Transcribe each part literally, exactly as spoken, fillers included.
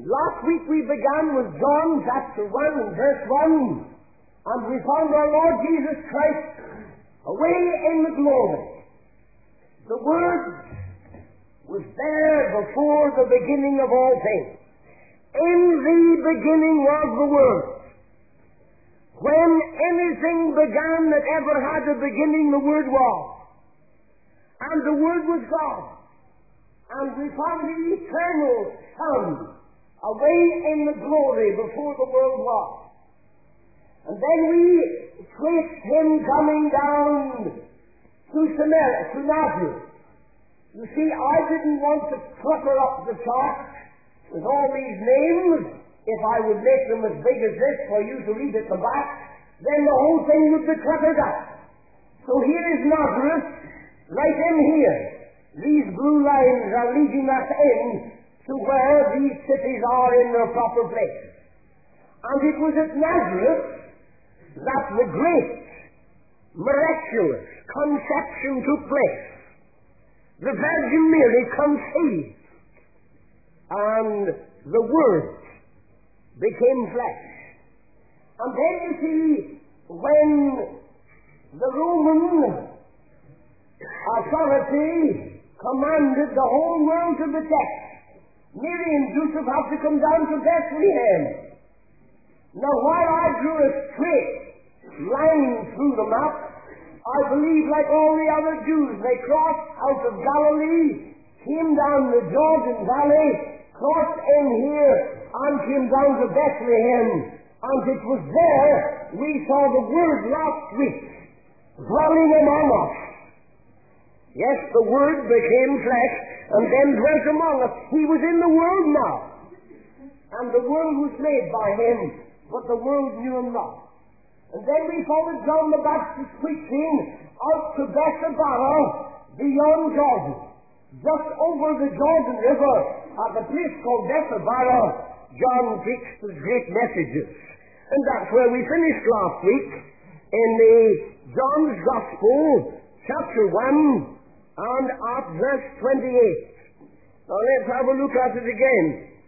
Last week we began with John chapter one and verse one, and we found our Lord Jesus Christ away in the glory. The Word was there before the beginning of all things. In the beginning was the Word. When anything began that ever had a beginning, the Word was. And the Word was God. And we found the eternal Son away in the glory before the world was. And then we traced him coming down to Samaria, to Nazareth. You see, I didn't want to clutter up the chart with all these names. If I would make them as big as this for you to read at the back, then the whole thing would be cluttered up. So here is Nazareth, right in here. These blue lines are leading us in to where these cities are in their proper place. And it was at Nazareth that the great, miraculous conception took place. The Virgin Mary conceived, and the Word became flesh. And then you see, when the Roman authority commanded the whole world to the text, Mary and Joseph have to come down to Bethlehem. Now, while I drew a straight line through the map, I believe, like all the other Jews, they crossed out of Galilee, came down the Jordan Valley, crossed in here, and came down to Bethlehem. And it was there we saw the Word last week, dwelling among us. Yes, the Word became flesh, and then dwelt among us. He was in the world now, and the world was made by him, but the world knew him not. And then we followed John the Baptist preaching out to Bethabara beyond Jordan. Just over the Jordan River, at a place called Bethabara, John preached his great messages. And that's where we finished last week, in the John's Gospel, chapter one, and at verse twenty-eight. Now let's have a look at it again.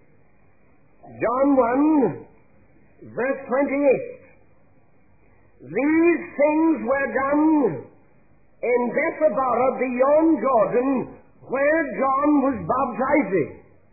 John one, verse twenty-eight. These things were done in Bethabara beyond Jordan, where John was baptizing.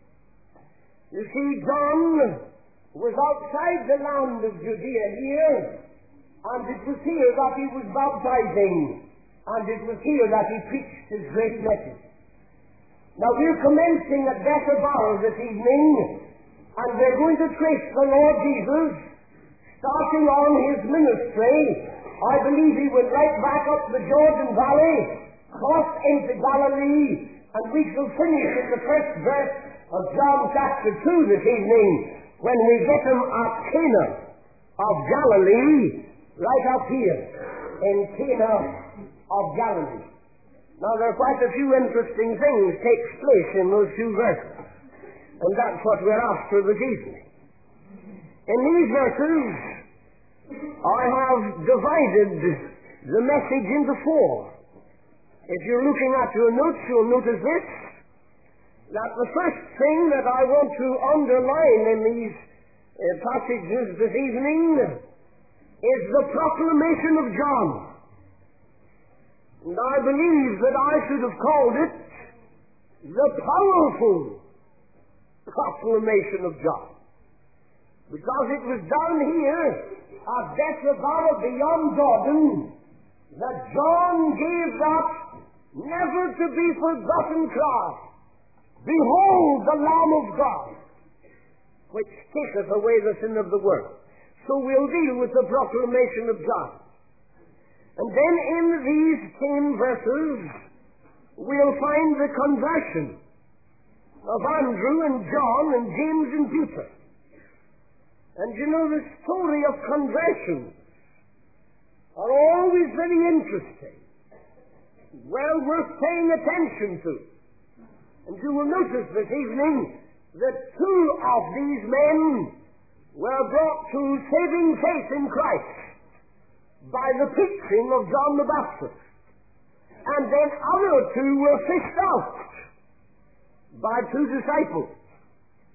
You see, John was outside the land of Judea here, and it was here that he was baptizing, and it was here that he preached his great message. Now we're commencing at Bethabara this evening, and we're going to trace the Lord Jesus starting on his ministry. I believe he went right back up the Jordan Valley, crossed into Galilee, and we shall finish in the first verse of John chapter two this evening, when we get him at Cana of Galilee, right up here in Cana of Galilee. Now there are quite a few interesting things take place in those two verses, and that's what we're after this evening. In these verses, I have divided the message into four. If you're looking at your notes, you'll notice this, that the first thing that I want to underline in these uh, passages this evening is the proclamation of John. And I believe that I should have called it the powerful proclamation of John, because it was down here at Bethabara beyond Jordan that John gave that never to be forgotten cry, "Behold the Lamb of God, which taketh away the sin of the world." So we'll deal with the proclamation of John. And then in these ten verses, we'll find the conversion of Andrew and John and James and Peter. And you know, the story of conversion are always very interesting, well worth paying attention to. And you will notice this evening that two of these men were brought to saving faith in Christ by the preaching of John the Baptist. And then other two were fished out by two disciples.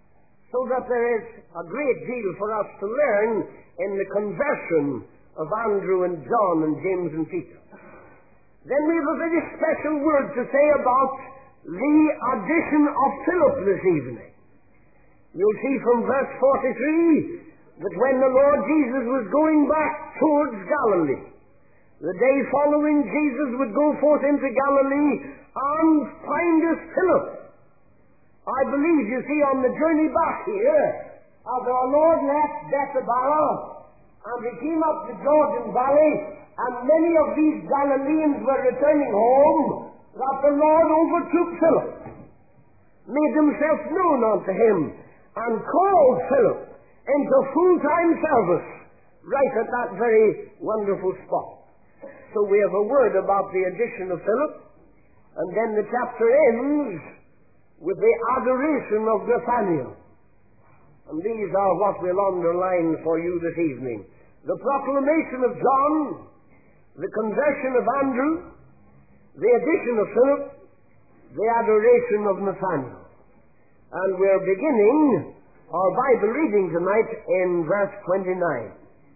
so that there is a great deal for us to learn in the conversion of Andrew and John and James and Peter. Then we have a very special word to say about the addition of Philip this evening. You'll see from verse forty-three that when the Lord Jesus was going back towards Galilee, the day following, Jesus would go forth into Galilee and find us Philip. I believe, you see, on the journey back here, as our Lord left Bethabara, and he came up the Jordan Valley, and many of these Galileans were returning home, that the Lord overtook Philip, made himself known unto him, and called Philip into full-time service right at that very wonderful spot. So we have a word about the addition of Philip, and then the chapter ends with the adoration of Nathanael. And these are what we'll underline for you this evening. The proclamation of John, the conversion of Andrew, the addition of Philip, the adoration of Nathanael. And we're beginning our Bible reading tonight in verse twenty-nine.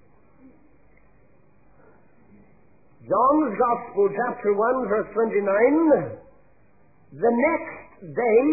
John's Gospel, chapter one, verse twenty-nine. The next day,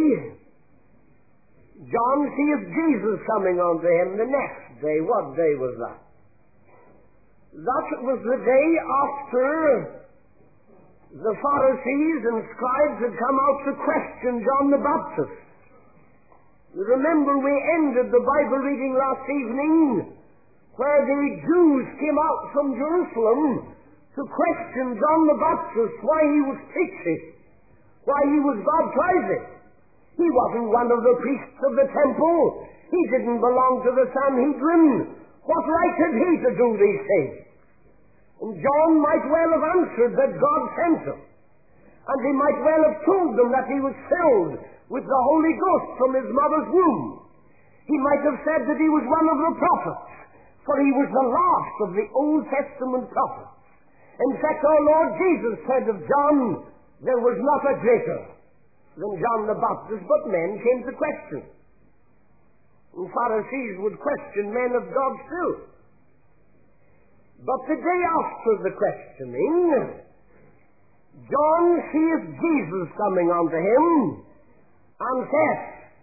John seeth Jesus coming unto him. The next day. What day was that? That was the day after the Pharisees and scribes had come out to question John the Baptist. You remember we ended the Bible reading last evening where the Jews came out from Jerusalem to question John the Baptist, why he was preaching, why he was baptizing. He wasn't one of the priests of the temple. He didn't belong to the Sanhedrin. What right had he to do these things? And John might well have answered that God sent him. And he might well have told them that he was filled with the Holy Ghost from his mother's womb. He might have said that he was one of the prophets, for he was the last of the Old Testament prophets. In fact, our Lord Jesus said of John, there was not a greater than John the Baptist, but men came to question. And Pharisees would question men of God still. But the day after the questioning, John seeth Jesus coming unto him, and saith,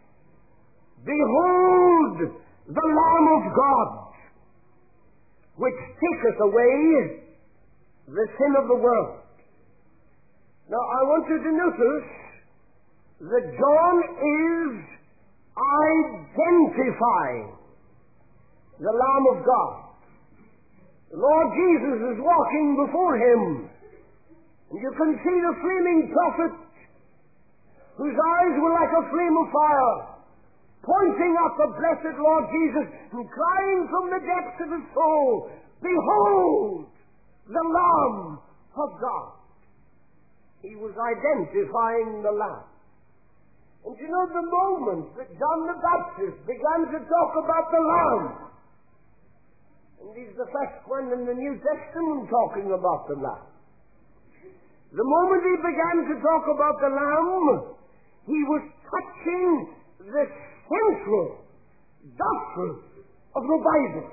Behold the Lamb of God, which taketh away the sin of the world. Now I want you to notice that John is identifying the Lamb of God. The Lord Jesus is walking before him, and you can see the flaming prophet whose eyes were like a flame of fire, pointing at the blessed Lord Jesus and crying from the depths of his soul, Behold the Lamb of God. He was identifying the Lamb. And you know, the moment that John the Baptist began to talk about the Lamb, and he's the first one in the New Testament talking about the Lamb, the moment he began to talk about the Lamb, he was touching the central doctrine of the Bible.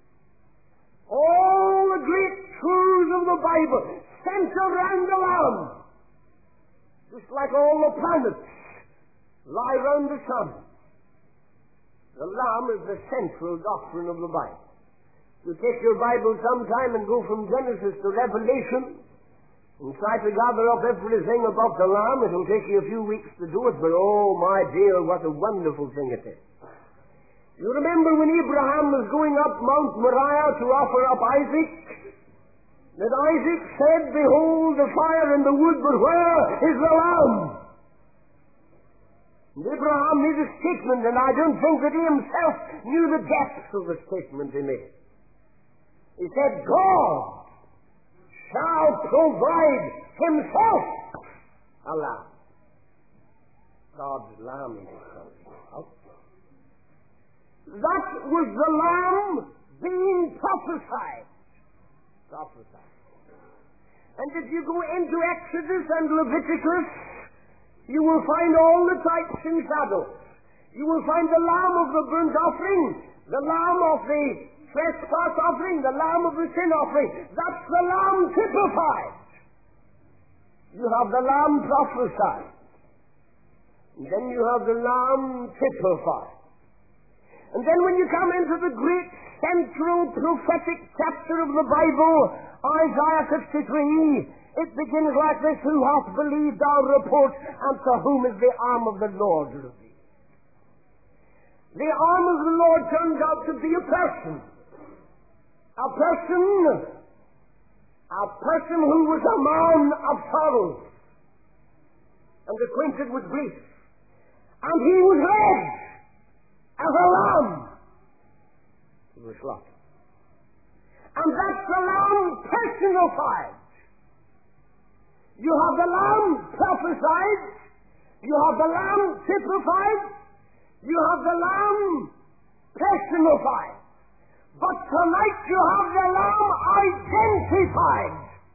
All the great truths of the Bible center around the Lamb, just like all the planets lie round the sun. The Lamb is the central doctrine of the Bible. You take your Bible sometime and go from Genesis to Revelation and try to gather up everything about the Lamb. It'll take you a few weeks to do it, but oh my dear, what a wonderful thing it is. You remember when Abraham was going up Mount Moriah to offer up Isaac, that Isaac said, Behold the fire and the wood, but where is the Lamb? And Abraham made a statement, and I don't think that he himself knew the depths of the statement he made. He said, God shall provide himself a lamb. God's lamb is something else. That was the lamb being prophesied. Prophesied. And if you go into Exodus and Leviticus, you will find all the types and shadows. You will find the lamb of the burnt offering, the lamb of the trespass offering, the lamb of the sin offering. That's the lamb typified. You have the lamb prophesied. And then you have the lamb typified. And then when you come into the great central prophetic chapter of the Bible, Isaiah fifty-three, it begins like this: who hath believed our report, and to whom is the arm of the Lord revealed? The arm of the Lord turns out to be a person. A person, a person who was a man of sorrows and acquainted with grief. And he was led as a lamb to the slaughter. And that's the lamb personified. You have the lamb prophesied, you have the lamb typified, you have the lamb personified. But tonight you have the lamb identified.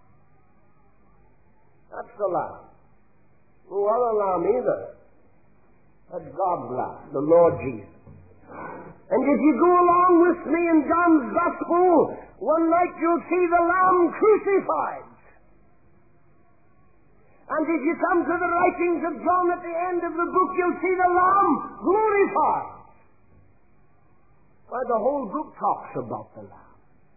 That's the lamb. No other lamb either. That's God's lamb, the Lord Jesus. And if you go along with me in John's Gospel, one night you'll see the lamb crucified. And if you come to the writings of John at the end of the book, you'll see the lamb glorified. Why, the whole book talks about the lamb.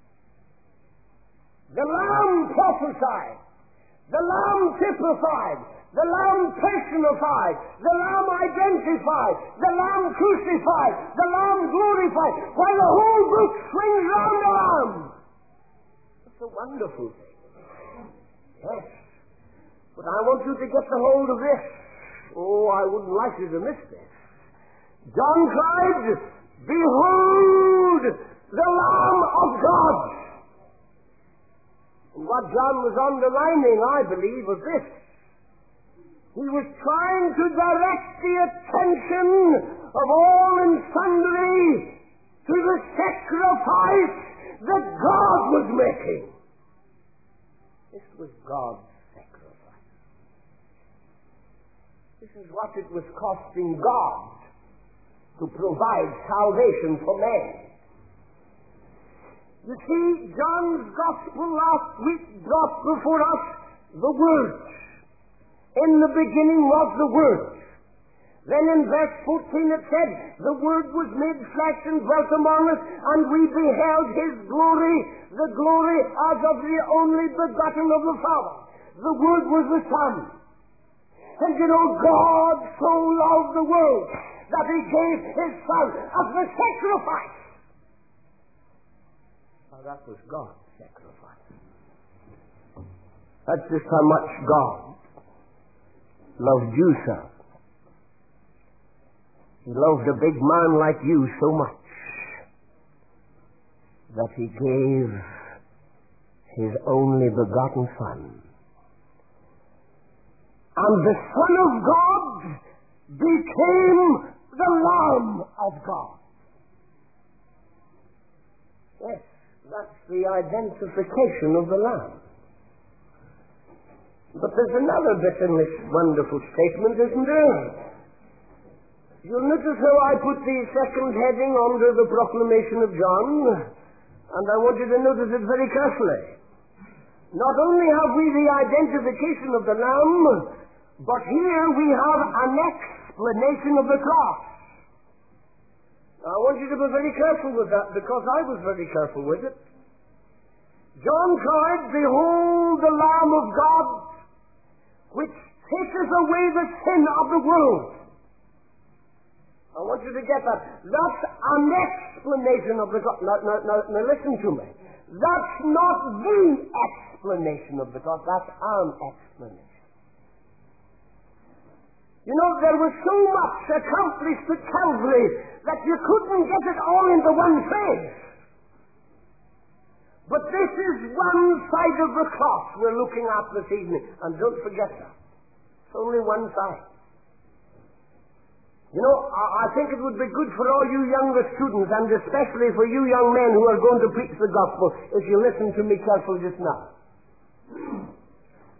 The lamb prophesied, the lamb typified, the lamb personified, the lamb identified, the lamb crucified, the lamb glorified. Why, the whole book swings round the lamb. It's a wonderful thing. Yes. But I want you to get the hold of this. Oh, I wouldn't like you to miss this. John cried, behold the Lamb of God. And what John was underlining, I believe, was this. He was trying to direct the attention of all and sundry to the sacrifice that God was making. This was God's sacrifice. This is what it was costing God to provide salvation for men. You see, John's Gospel last week brought before us the Word. In the beginning was the Word. Then in verse fourteen it said, the Word was made flesh and dwelt among us, and we beheld His glory, the glory as of the only begotten of the Father. The Word was the Son. And you know, God so loved the world that He gave His Son as the sacrifice. Now that was God's sacrifice. That's just how much God loved you, sir. He loved a big man like you so much that He gave His only begotten Son. And the Son of God became the Lamb of God. Yes, that's the identification of the Lamb. But there's another bit in this wonderful statement, isn't there? You'll notice how I put the second heading under the proclamation of John, and I want you to notice it very carefully. Not only have we the identification of the Lamb, but here we have an explanation of the cross. Now, I want you to be very careful with that, because I was very careful with it. John cried, behold the Lamb of God, which taketh away the sin of the world. I want you to get that. That's an explanation of the cross. Now, now, now, now listen to me. That's not the explanation of the cross. That's an explanation. You know, there was so much accomplished at Calvary that you couldn't get it all into one phrase. But this is one side of the cross we're looking at this evening. And don't forget that. It's only one side. You know, I, I think it would be good for all you younger students, and especially for you young men who are going to preach the gospel, if you listen to me carefully just now.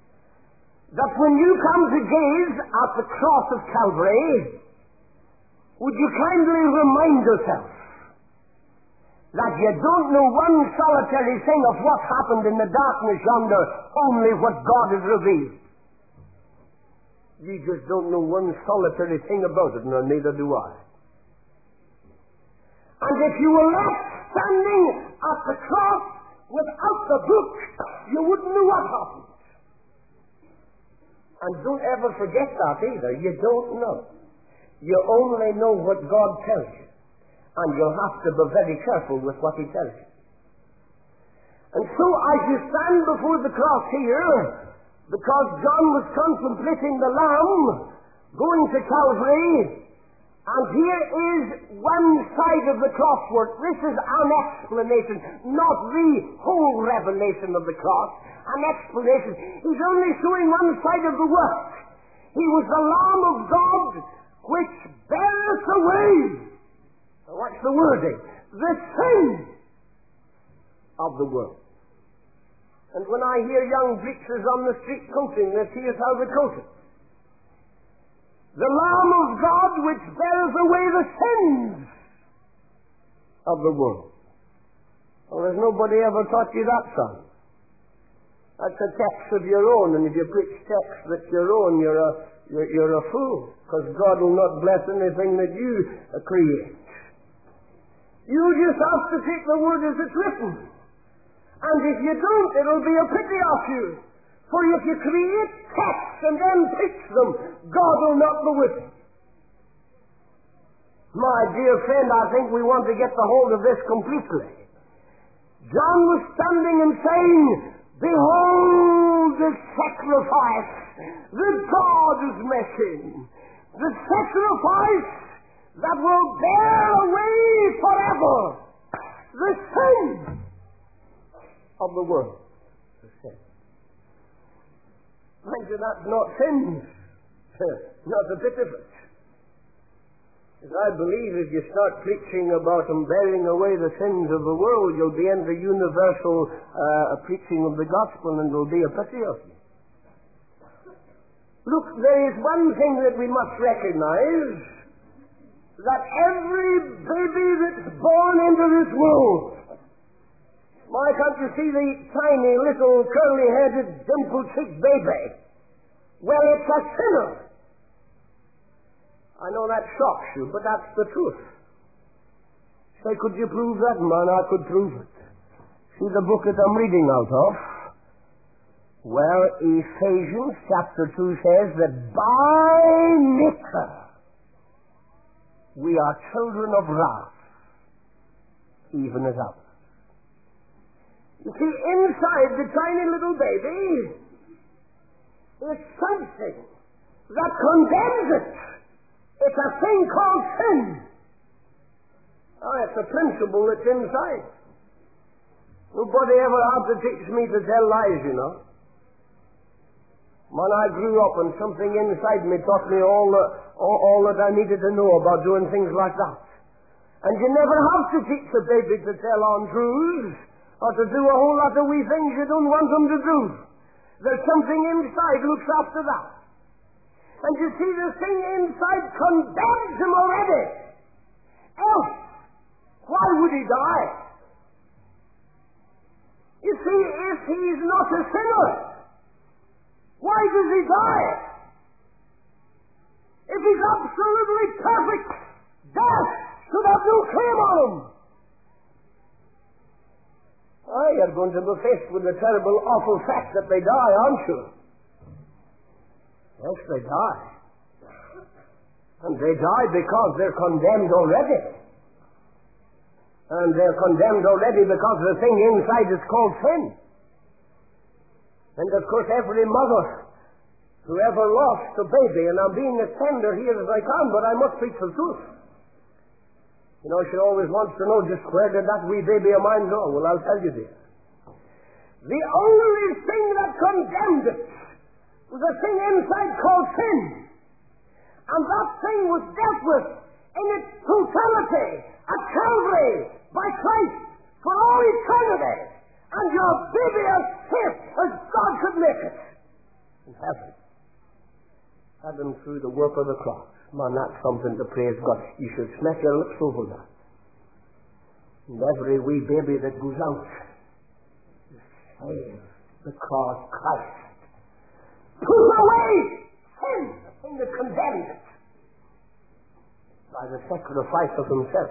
That when you come to gaze at the cross of Calvary, would you kindly remind yourself that you don't know one solitary thing of what happened in the darkness yonder, only what God has revealed. You just don't know one solitary thing about it, nor neither do I. And if you were left standing at the cross without the book, you wouldn't know what happened. And don't ever forget that either. You don't know. You only know what God tells you. And you'll have to be very careful with what He tells you. And so as you stand before the cross here, because John was contemplating the Lamb going to Calvary, and here is one side of the cross work. This is an explanation, not the whole revelation of the cross. An explanation. He's only showing one side of the work. He was the Lamb of God which beareth away, what's the wording? The sin of the world. And when I hear young preachers on the street quoting this, here's how they quote it. The Lamb of God which bears away the sins of the world. Well, there's nobody ever taught you that, son. That's a text of your own, and if you preach text that's your own, you're a, you're, you're a fool, because God will not bless anything that you uh, create. You just have to take the word as it's written. And if you don't, it'll be a pity of you. For if you create texts and then preach them, God will not be with you. My dear friend, I think we want to get the hold of this completely. John was standing and saying, behold the sacrifice that God is making. The sacrifice that will bear away forever the sin of the world. The sin. Mind you, that's not sins. Not a bit of it. Because I believe if you start preaching about them bearing away the sins of the world, you'll be in the universal uh, preaching of the gospel, and there'll be a pity of you. Look, there is one thing that we must recognize, that every baby that's born into this world, why can't you see the tiny little curly-headed dimple-cheeked baby? Well, it's a sinner. I know that shocks you, but that's the truth. Say, could you prove that? Man, I could prove it. See the book that I'm reading out of? Well, Ephesians chapter two says that by nature we are children of wrath, even as others. You see, inside the tiny little baby is something that condemns it. It's a thing called sin. Oh, it's a principle that's inside. Nobody ever had to teach me to tell lies, you know. When I grew up, and something inside me taught me all, the, all, all that I needed to know about doing things like that. And you never have to teach a baby to tell untruths, or to do a whole lot of wee things you don't want them to do. There's something inside looks after that. And you see, the thing inside condemns him already. Else, why would he die? You see, if he's not a sinner, why does he die? If he's absolutely perfect, death should have no claim on him. Oh, you're going to be faced with the terrible, awful fact that they die, aren't you? Yes, they die. And they die because they're condemned already. And they're condemned already because the thing inside is called sin. And of course every mother who ever lost a baby, and I'm being as tender here as I can, but I must speak the truth. You know, she always wants to know just where did that wee baby of mine go. Well, I'll tell you this. The only thing that condemned it was a thing inside called sin. And that thing was dealt with in its totality at Calvary by Christ for all eternity. And your baby as safe as God could make it in heaven. had them through the work of the cross. Man, that's something to praise God. You should smack your lips over that. And every wee baby that goes out, save the cross, Christ. Put away sin and the condemned it by the sacrifice of himself.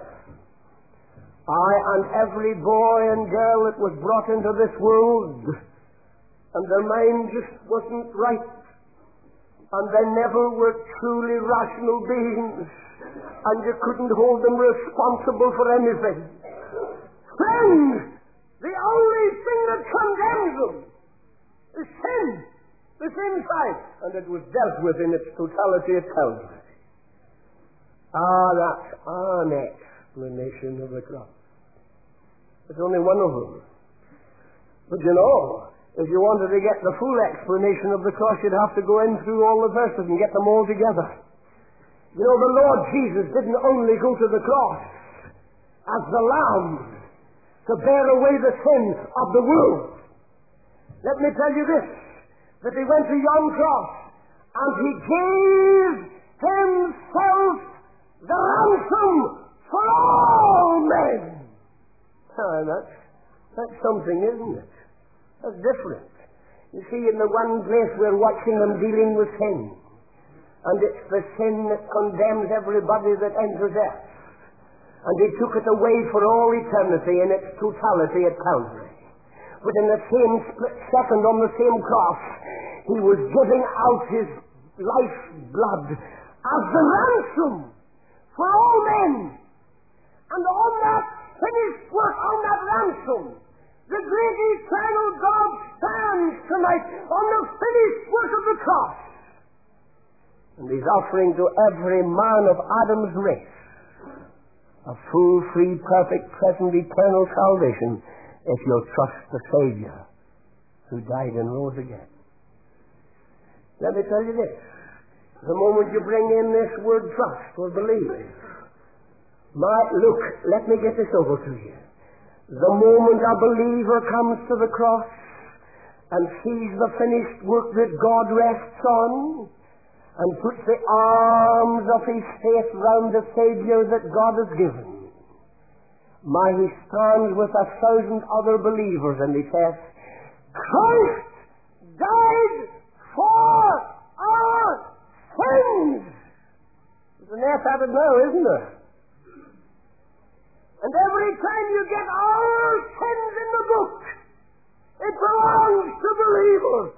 I and every boy and girl that was brought into this world, and their mind just wasn't right, and they never were truly rational beings, and you couldn't hold them responsible for anything. Friends, the only thing that condemns them is sin, the sin side, and it was dealt with in its totality at Calvary. Ah, that's an explanation of the cross. There's only one of them. But you know, if you wanted to get the full explanation of the cross, you'd have to go in through all the verses and get them all together. You know, the Lord Jesus didn't only go to the cross as the Lamb to bear away the sin of the world. Let me tell you this, that he went to yon cross and he gave himself the ransom for all men. Ah, that's, that's something, isn't it? That's different. You see, in the one place we're watching them dealing with sin, and it's the sin that condemns everybody that enters it. And he took it away for all eternity in its totality at Calvary. But in the same split second on the same cross, he was giving out his life's blood as the ransom for all men. And on that finished work, on that ransom, the great eternal God stands tonight on the finished work of the cross. And he's offering to every man of Adam's race a full, free, perfect, present, eternal salvation if you'll trust the Savior who died and rose again. Let me tell you this. The moment you bring in this word trust or believe, my, look, let me get this over to you. The moment a believer comes to the cross and sees the finished work that God rests on, and puts the arms of his faith round the Savior that God has given, my, he stands with a thousand other believers and he says, Christ died for our sins. There's an F added now, isn't there? And every time you get our sins in the book, it belongs to believers.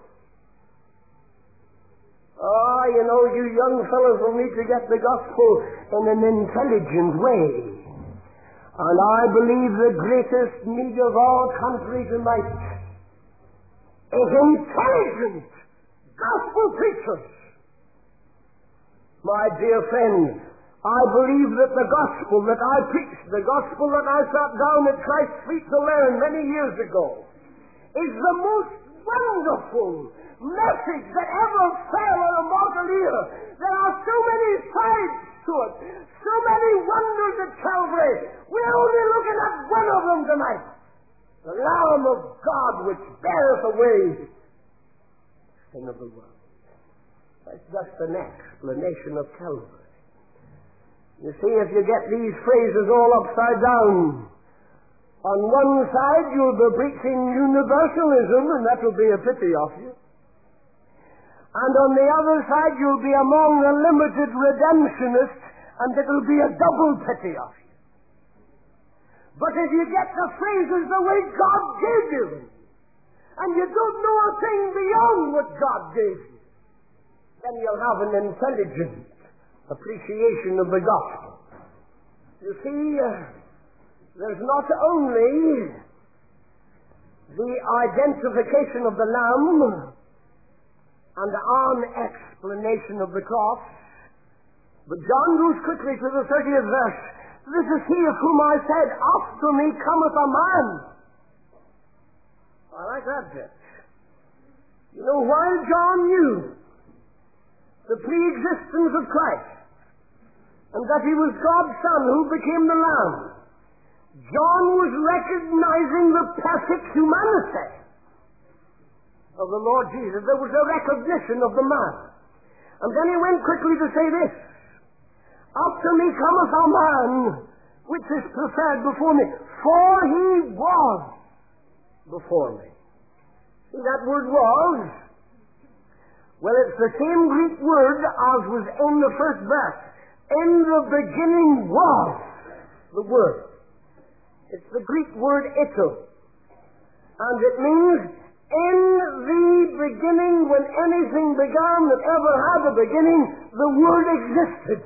Ah, you know, you young fellows will need to get the gospel in an intelligent way. And I believe the greatest need of our country tonight is intelligent gospel preachers. My dear friends, I believe that the gospel that I preached, the gospel that I sat down at Christ's feet to learn many years ago, is the most wonderful message that ever fell on a mortal ear. There are so many sides to it, so many wonders at Calvary. We're only looking at one of them tonight. The Lamb of God which beareth away the sin of the world. That's just an explanation of Calvary. You see, if you get these phrases all upside down, on one side you'll be preaching universalism, and that will be a pity of you. And on the other side you'll be among the limited redemptionists, and it'll be a double pity of you. But if you get the phrases the way God gave you them, and you don't know a thing beyond what God gave you, then you'll have an intelligent appreciation of the gospel. You see, uh, there's not only the identification of the Lamb and an explanation of the cross, but John goes quickly to the thirtieth verse. This is he of whom I said, after me cometh a man. I like that bit. You know, while John knew the pre-existence of Christ, and that he was God's Son who became the Lamb, John was recognizing the perfect humanity of the Lord Jesus. There was a recognition of the man. And then he went quickly to say this, after me cometh a man which is preferred before me, for he was before me. See that word was? Well, it's the same Greek word as was in the first verse. In the beginning was the Word. It's the Greek word ito. And it means in the beginning, when anything began that ever had a beginning, the Word existed.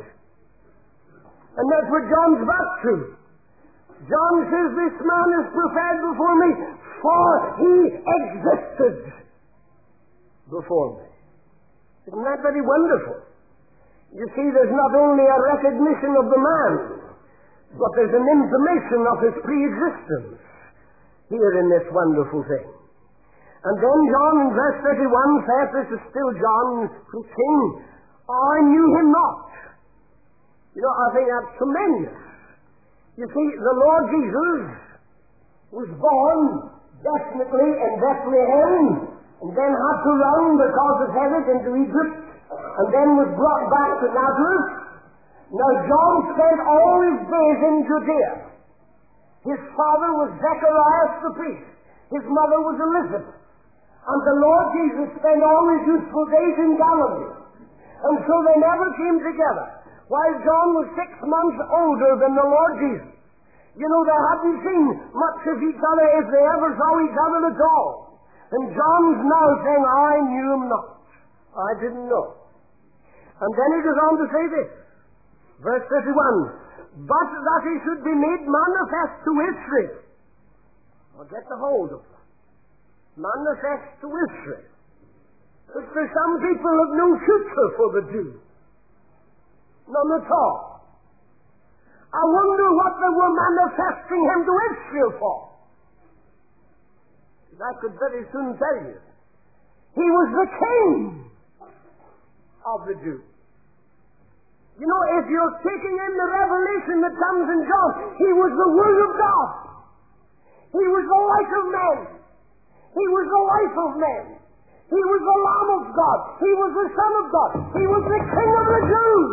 And that's what John's back to. John says, this man is preferred before me, for he existed before me. Isn't that very wonderful? You see, there's not only a recognition of the man, but there's an intimation of his pre-existence here in this wonderful thing. And then John in verse thirty-one says, this is still John preaching, I knew him not. You know, I think that's tremendous. You see, the Lord Jesus was born definitely in Bethlehem, and then had to run because of Herod into Egypt, and then was brought back to Nazareth. Now John spent all his days in Judea. His father was Zechariah the priest. His mother was Elizabeth. And the Lord Jesus spent all his youthful days in Galilee. And so they never came together. While John was six months older than the Lord Jesus. You know, they hadn't seen much of each other, if they ever saw each other at all. And John's now saying, I knew him not. I didn't know. And then he goes on to say this. Verse thirty-one. But that he should be made manifest to Israel. Now get the hold of that. Manifest to Israel. But for some people have no future for the Jews. None at all. I wonder what they were manifesting him to Israel for. I could very soon tell you. He was the king of the Jews. You know, if you're taking in the revelation that comes in John, he was the Word of God. He was the light of men. He was the life of men. He was the Lamb of God. He was the Son of God. He was the King of the Jews.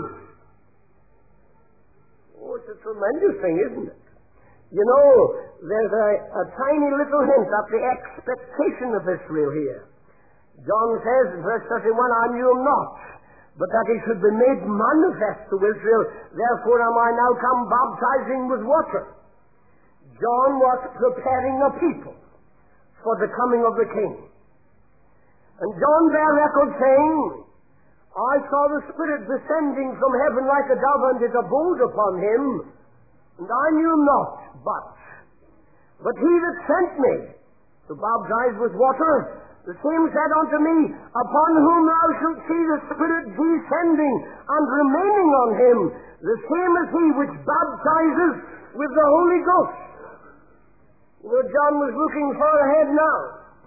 Oh, it's a tremendous thing, isn't it? You know, there's a, a tiny little hint at the expectation of Israel here. John says in verse thirty-one, I knew him not, but that he should be made manifest to Israel. Therefore am I now come baptizing with water. John was preparing a people for the coming of the King. And John bare record saying, I saw the Spirit descending from heaven like a dove, and it abode upon him, and I knew him not, but, but he that sent me to baptize with water, the same said unto me, upon whom thou shalt see the Spirit descending and remaining on him, the same as he which baptizes with the Holy Ghost. You know, John was looking far ahead now.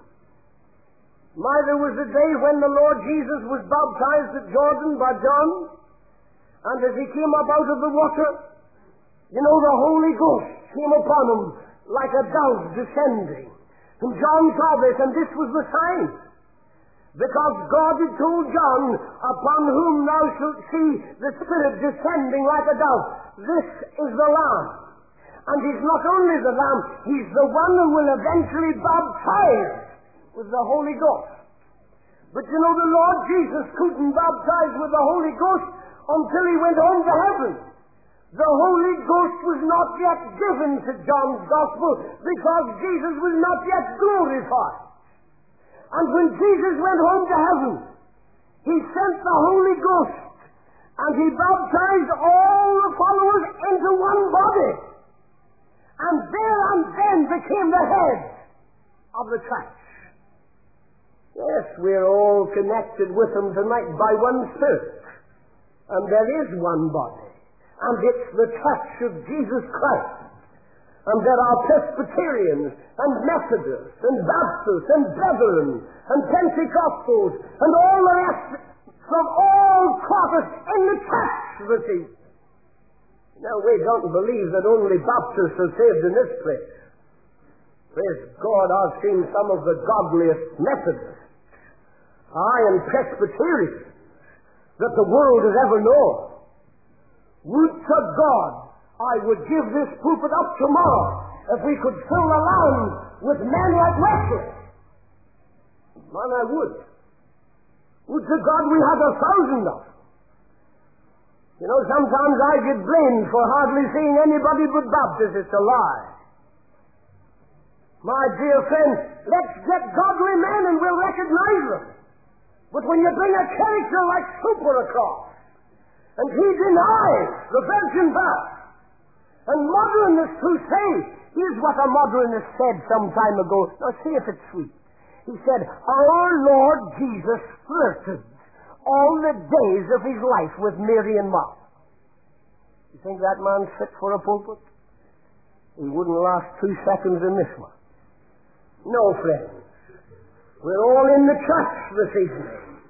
My, there was a day when the Lord Jesus was baptized at Jordan by John, and as he came up out of the water, you know, the Holy Ghost came upon him like a dove descending. And John saw this, and this was the sign. Because God had told John, upon whom thou shalt see the Spirit descending like a dove. This is the Lamb. And he's not only the Lamb, he's the one who will eventually baptize with the Holy Ghost. But you know, the Lord Jesus couldn't baptize with the Holy Ghost until he went home to heaven. The Holy Ghost was not yet given to John's Gospel because Jesus was not yet glorified. And when Jesus went home to heaven, he sent the Holy Ghost and he baptized all the followers into one body. And there and then became the head of the church. Yes, we're all connected with him tonight by one Spirit. And there is one body. And it's the church of Jesus Christ. And there are Presbyterians and Methodists and Baptists and Brethren and Pentecostals and all the rest from all quarters in the church that he. Now, we don't believe that only Baptists are saved in this place. Praise God, I've seen some of the godliest Methodists. I and Presbyterians that the world has ever known. Would to God I would give this pulpit up tomorrow if we could fill the land with men like Wesley. Man, I would. Would to God we had a thousand of them. You know, sometimes I get blamed for hardly seeing anybody but Baptists alive. My dear friend, let's get godly men and we'll recognize them. But when you bring a character like Super across, and he denies the virgin birth, and modernists who say, here's what a modernist said some time ago, now see if it's sweet. He said, our Lord Jesus flirted all the days of his life with Mary and Martha. You think that man's fit for a pulpit? He wouldn't last two seconds in this one. No, friends. We're all in the church this evening,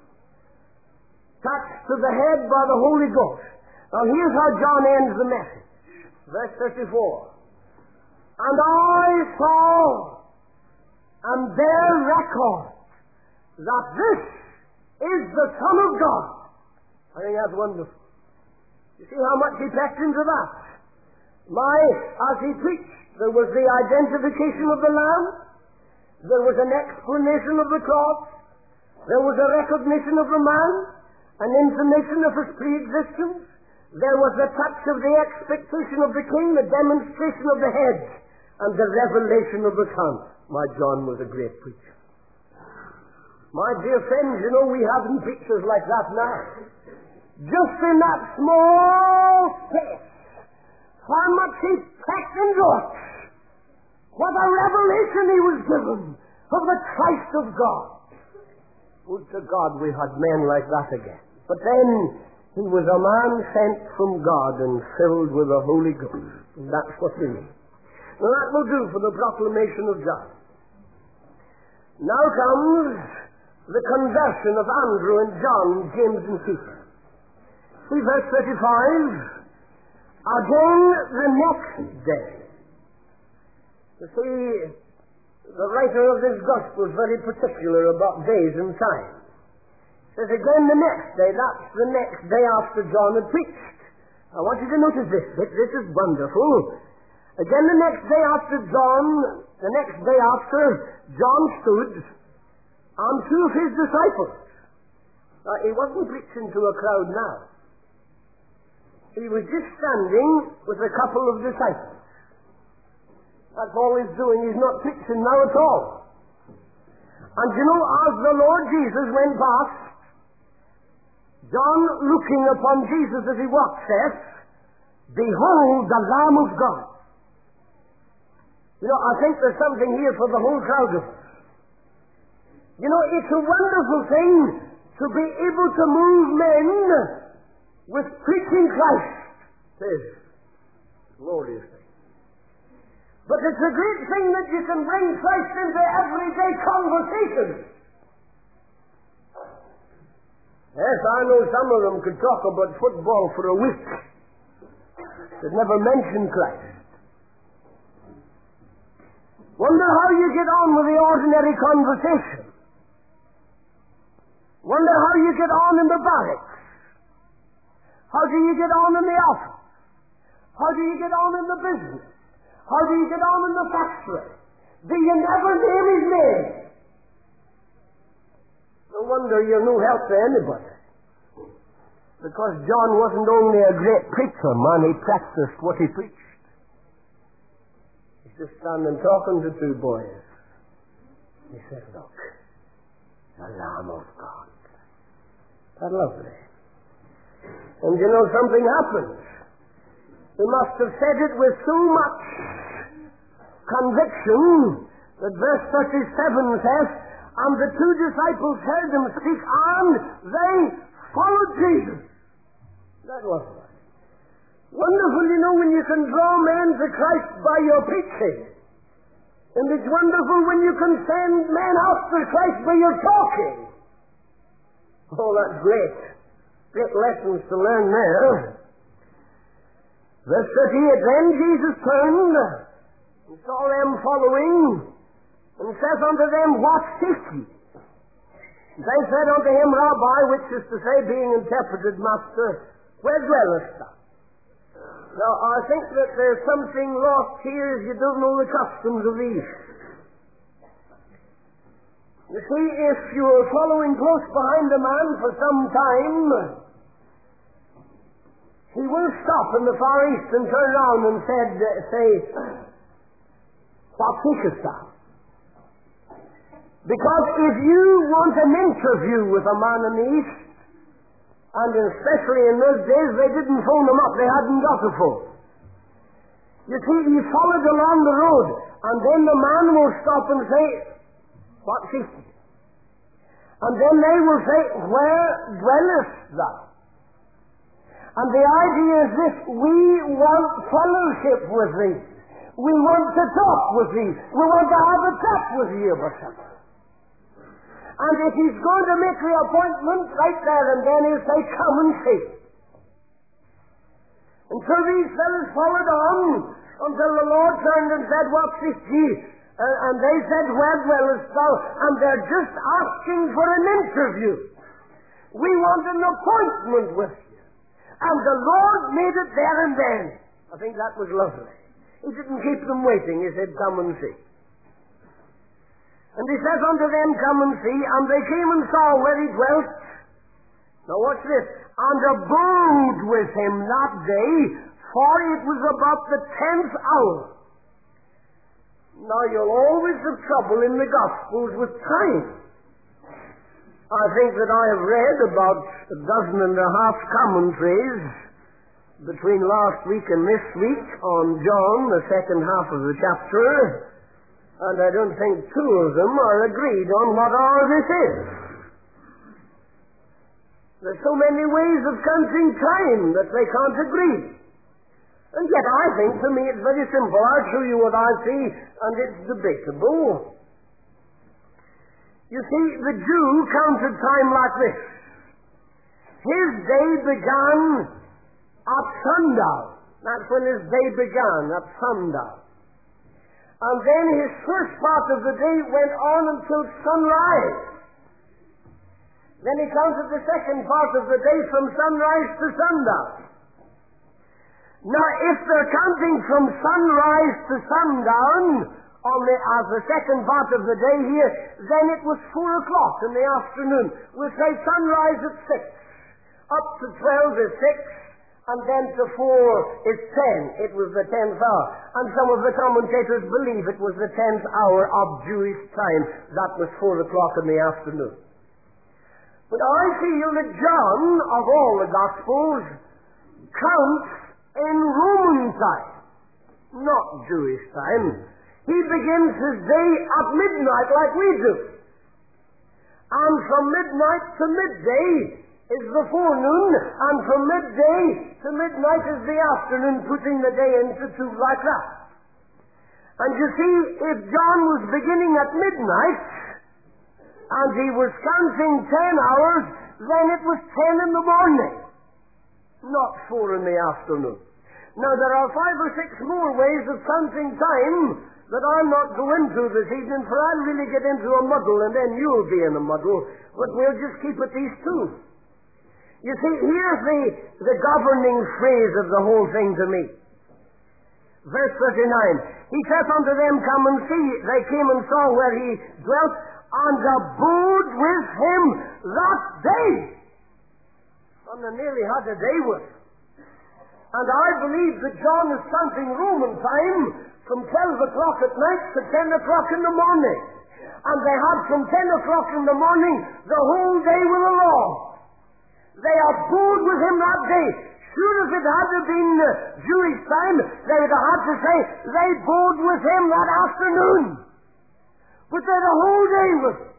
touched to the head by the Holy Ghost. Now here's how John ends the message. Verse thirty-four. And I saw and bear record that this is the Son of God. I think that's wonderful. You see how much he packed into that? My, as he preached, there was the identification of the Lamb. There was an explanation of the cross. There was a recognition of the man, an information of his pre-existence. There was the touch of the expectation of the king, the demonstration of the head, and the revelation of the Son. My John was a great preacher. My dear friends, you know we haven't preachers like that now. Just in that small space, how much he packed into it. What a revelation he was given of the Christ of God. Would to God we had men like that again. But then he was a man sent from God and filled with the Holy Ghost. And that's what we need. Now that will do for the proclamation of John. Now comes the conversion of Andrew and John, James and Peter. See verse thirty-five. Again the next day. You see, the writer of this gospel is very particular about days and time. He says again the next day, that's the next day after John had preached. I want you to notice this bit, this is wonderful. Again the next day after John, the next day after John stood and two of his disciples. Now, he wasn't preaching to a crowd now. He was just standing with a couple of disciples. That's all he's doing. He's not preaching now at all. And you know, as the Lord Jesus went past, John, looking upon Jesus as he walked, says, behold the Lamb of God. You know, I think there's something here for the whole crowd of us. You know, it's a wonderful thing to be able to move men with preaching Christ. It is a glorious thing. But it's a great thing that you can bring Christ into everyday conversation. Yes, I know some of them could talk about football for a week. They'd never mention Christ. Wonder how you get on with the ordinary conversation. Wonder how you get on in the barracks. How do you get on in the office? How do you get on in the business? How do you get on in the factory? Do you never name his name? No wonder you're no help to anybody. Because John wasn't only a great preacher, man, he practiced what he preached. He's just standing talking to two boys. He said, look, the Lamb of God. That's lovely. And you know, something happened. He must have said it with so much conviction that verse thirty-seven says, and the two disciples heard him speak, and they followed Jesus. That was right. Wonderful, you know, when you can draw men to Christ by your preaching. And it's wonderful when you can send men after Christ by your talking. Oh, that's great. Great lessons to learn there. Verse thirty-eight, then Jesus turned and saw them following, and says unto them, what seek ye? They said unto him, Rabbi, which is to say, being interpreted, Master, where dwellest thou? Now, I think that there's something lost here if you don't know the customs of the East. You see, if you're following close behind a man for some time, he will stop in the Far East and turn around and said, uh, say, what seekest thou? Because if you want an interview with a man in the East, and especially in those days, they didn't phone him up, they hadn't got a phone. You see, he followed along the road, and then the man will stop and say, what seekest thou? And then they will say, where dwellest thou? And the idea is this: we want fellowship with thee. We want to talk with thee. We want to have a chat with thee about something. And if he's going to make the appointment right there and then, he'll say, come and see. And so these fellows followed on until the Lord turned and said, what seek ye? Uh, and they said, where dwellest thou? And they're just asking for an interview. We want an appointment with you. And the Lord made it there and then. I think that was lovely. He didn't keep them waiting. He said, come and see. And he says unto them, come and see. And they came and saw where he dwelt. Now watch this. And abode with him that day, for it was about the tenth hour. Now you'll always have trouble in the Gospels with time. I think that I have read about a dozen and a half commentaries between last week and this week on John, the second half of the chapter, and I don't think two of them are agreed on what hour this is. There's so many ways of counting time that they can't agree. And yet I think, to me, it's very simple. I'll show you what I see, and it's debatable. You see, the Jew counted time like this. His day began at sundown. That's when his day began, at sundown. And then his first part of the day went on until sunrise. Then he counted the second part of the day from sunrise to sundown. Now, if they're counting from sunrise to sundown on the, as the second part of the day here, then it was four o'clock in the afternoon. We'll say sunrise at six, up to twelve is six, and then to four is ten. It was the tenth hour. And some of the commentators believe it was the tenth hour of Jewish time. That was four o'clock in the afternoon. But I feel that John, of all the Gospels, counts in Roman time, not Jewish time. He begins his day at midnight like we do. And from midnight to midday is the forenoon, and from midday to midnight is the afternoon, putting the day into two like that. And you see, if John was beginning at midnight, and he was counting ten hours, then it was ten in the morning, not four in the afternoon. Now, there are five or six more ways of counting time that I'll not go into this evening, for I'll really get into a muddle, and then you'll be in a muddle, but we'll just keep at these two. You see, here's the, the governing phrase of the whole thing to me. Verse thirty-nine. He saith unto them, come and see. They came and saw where he dwelt, and abode with him that day. And they nearly had a day with him. And I believe that John is counting Roman time from twelve o'clock at night to ten o'clock in the morning. And they had from ten o'clock in the morning the whole day with the law. They abode with him that day. Sure, if it had been uh, Jewish time, they would have had to say they abode with him that afternoon. But they're the whole day with him.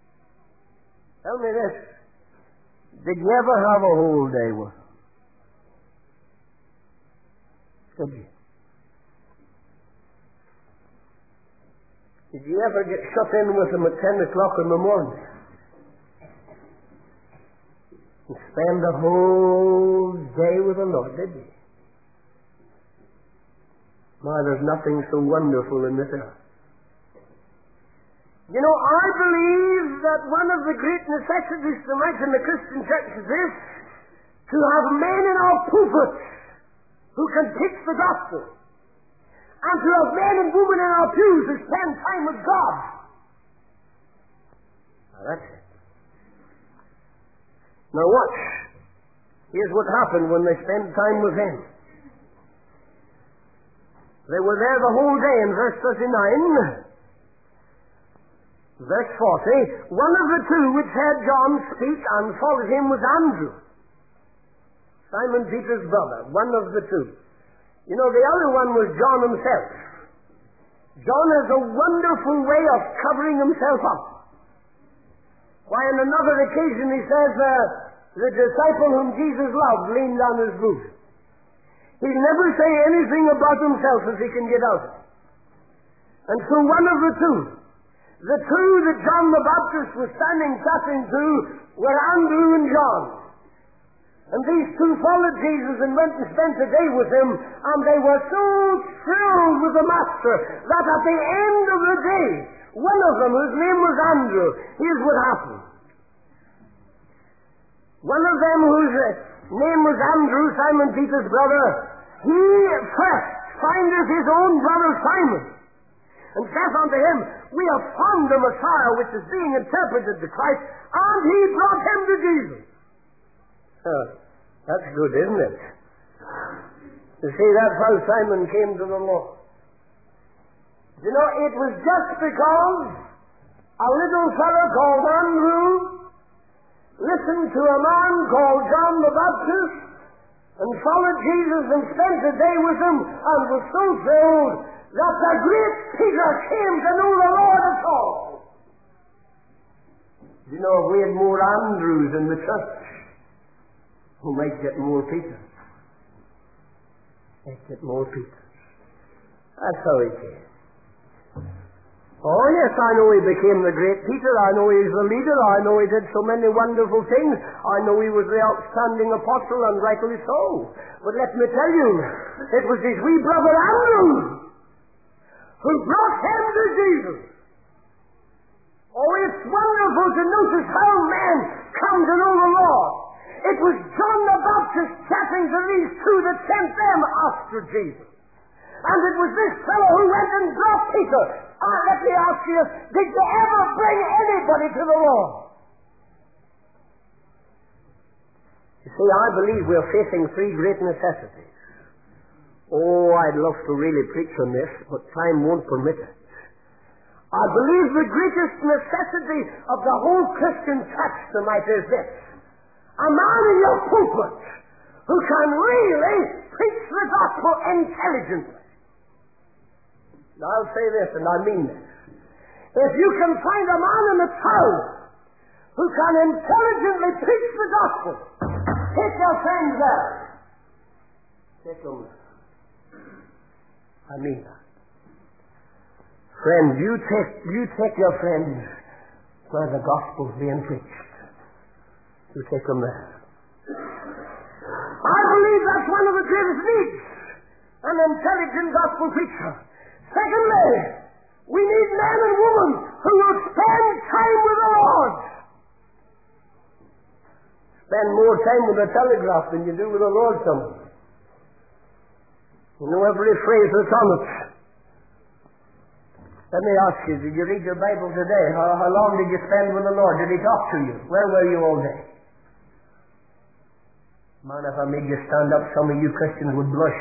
Tell me this. Did you ever have a whole day with him? Did you? Did you ever get shut in with him at ten o'clock in the morning? And spend the whole day with the Lord, did you? My, there's nothing so wonderful in this earth. You know, I believe that one of the great necessities tonight in the Christian church is this, to have men in our pulpits who can teach the gospel, and to have men and women in our pews who spend time with God. Now that's it. Now watch. Here's what happened when they spent time with him. They were there the whole day in verse thirty-nine. Verse forty, one of the two which heard John speak and followed him was Andrew, Simon Peter's brother, one of the two. You know, the other one was John himself. John has a wonderful way of covering himself up. Why, on another occasion he says, uh, the disciple whom Jesus loved leaned on his boot. He'll never say anything about himself as he can get out of it. And so one of the two, the two that John the Baptist was standing chatting to, were Andrew and John. And these two followed Jesus and went and spent a day with him, and they were so thrilled with the Master that at the end of the day, one of them, whose name was Andrew, here's what happened. One of them, whose name was Andrew, Simon Peter's brother, he first findeth his own brother Simon, and saith unto him, we have found the Messiah, which is being interpreted to Christ, and he brought him to Jesus. Uh, that's good, isn't it? You see, that's how Simon came to the Lord. You know, it was just because a little fellow called Andrew listened to a man called John the Baptist and followed Jesus and spent a day with him and was so thrilled that the great Peter came to know the Lord at all. You know, if we had more Andrews in the church, we might get more Peters. Might get more Peters. That's how he came. Oh yes, I know he became the great Peter. I know he's the leader. I know he did so many wonderful things. I know he was the outstanding apostle, and rightly so. But let me tell you, it was his wee brother Andrew who brought him to Jesus. Oh, it's wonderful to notice how men come to know the Lord. It was John the Baptist chatting to these two that sent them after Jesus. And it was this fellow who went and brought Peter. Ah, let me ask you, did you ever bring anybody to the Lord? You see, I believe we're facing three great necessities. Oh, I'd love to really preach on this, but time won't permit it. I believe the greatest necessity of the whole Christian church tonight is this. A man in your pulpit who can really preach the gospel intelligently. Now, I'll say this, and I mean this. If you can find a man in the town who can intelligently preach the gospel, take your friends there. Take them there. I mean that. Friends, you take, you take your friends where the gospel's being preached. You take them there. I believe that's one of the greatest needs, an intelligent gospel preacher. Secondly, we need men and women who will spend time with the Lord. Spend more time with the telegraph than you do with the Lord sometimes. You know every phrase that's on it. Let me ask you, did you read your Bible today? How, how long did you spend with the Lord? Did he talk to you? Where were you all day? Man, if I made you stand up, some of you Christians would blush.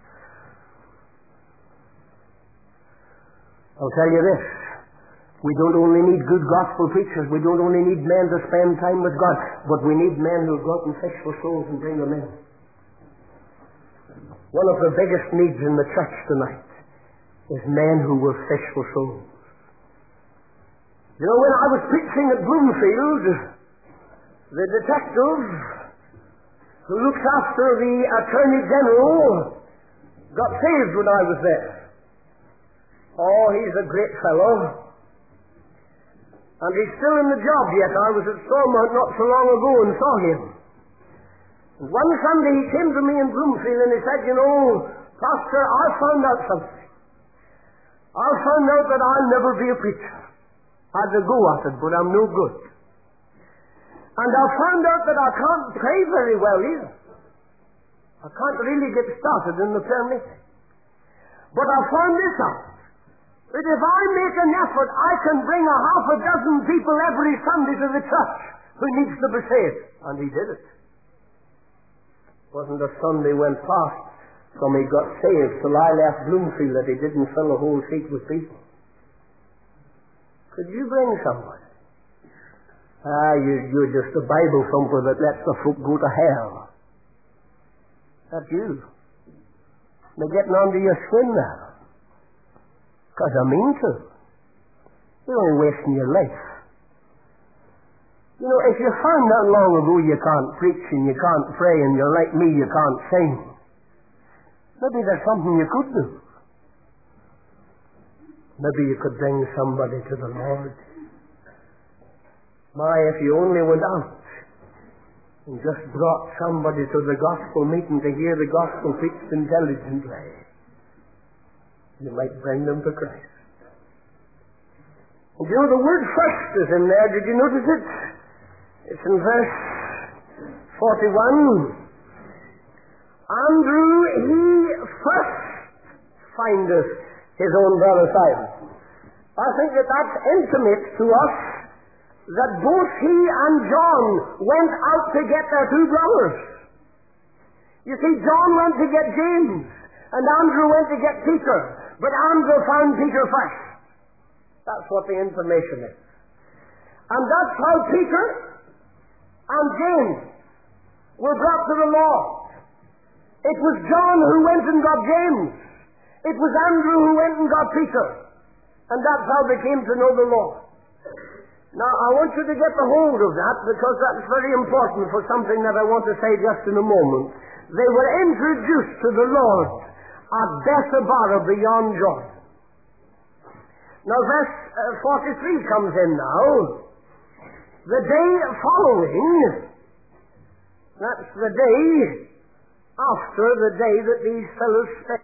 I'll tell you this. We don't only need good gospel preachers. We don't only need men to spend time with God, but we need men who go out and fish for souls and bring them in. One of the biggest needs in the church tonight is men who will fish for souls. You know, when I was preaching at Bloomfield, the detective who looks after the Attorney General got saved when I was there. Oh, he's a great fellow. And he's still in the job yet. I was at Stormont not so long ago and saw him. And one Sunday he came to me in Bloomfield and he said, you know, Pastor, I found out something. I found out that I'll never be a preacher. Had a go at it, but I'm no good. And I found out that I can't pray very well either. I can't really get started in the prayer meeting. But I found this out, that if I make an effort, I can bring a half a dozen people every Sunday to the church who needs to be saved. And he did it. Wasn't a Sunday went past from he got saved till I left Bloomfield that he didn't fill a whole seat with people. Could you bring somebody? Ah, you, you're just a Bible thumper that lets the folk go to hell. That's you. They're getting onto your skin now. Because I mean to. You're only wasting your life. You know, if you found out long ago you can't preach and you can't pray and you're like me, you can't sing, maybe there's something you could do. Maybe you could bring somebody to the Lord. My, if you only went out and just brought somebody to the gospel meeting to hear the gospel preached intelligently, you might bring them to Christ. And you know, the word first is in there. Did you notice it? It's in verse forty-one. Andrew, he first findeth his own brother Simon. I think that that's intimate to us, that both he and John went out to get their two brothers. You see, John went to get James, and Andrew went to get Peter, but Andrew found Peter first. That's what the information is. And that's how Peter and James were brought to the Lord. It was John who went and got James. It was Andrew who went and got Peter. And that's how they came to know the Lord. Now, I want you to get the hold of that, because that's very important for something that I want to say just in a moment. They were introduced to the Lord at Bethabara beyond Jordan. Now, verse uh, forty-three comes in now. The day following, that's the day after the day that these fellows spent.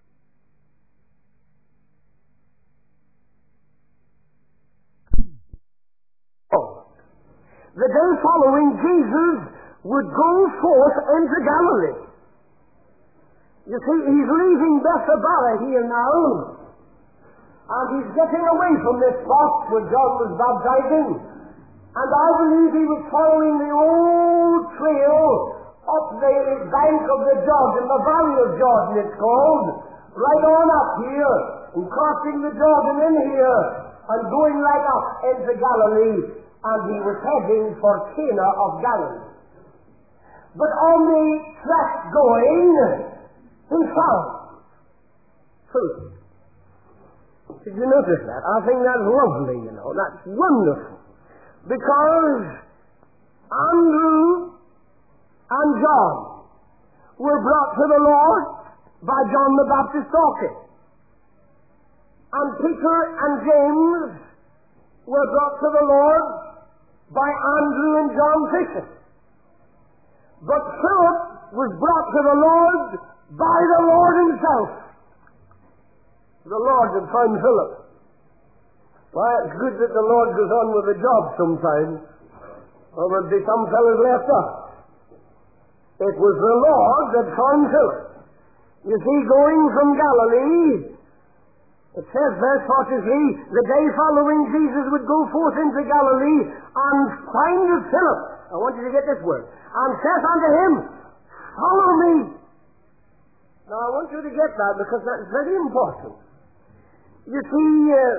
The day following, Jesus would go forth into Galilee. You see, he's leaving Bethabara here now, and he's getting away from this spot where John was baptizing. And I believe he was following the old trail up the bank of the Jordan, the Valley of Jordan it's called, right on up here, and crossing the Jordan in here, and going right up into Galilee. And he was heading for Cana of Galilee. But on the track going, he found food. Did you notice that? I think that's lovely, you know. That's wonderful. Because Andrew and John were brought to the Lord by John the Baptist talking. And Peter and James were brought to the Lord by Andrew and John fishing. But Philip was brought to the Lord by the Lord himself. The Lord had found Philip. Why, it's good that the Lord goes on with the job sometimes, or there'd be some fellows left out. It was the Lord that found Philip. You see, going from Galilee, it says, verse forty-three, the day following Jesus would go forth into Galilee and findeth Philip. I want you to get this word. And saith unto him, follow me. Now I want you to get that, because that's very important. You see, uh,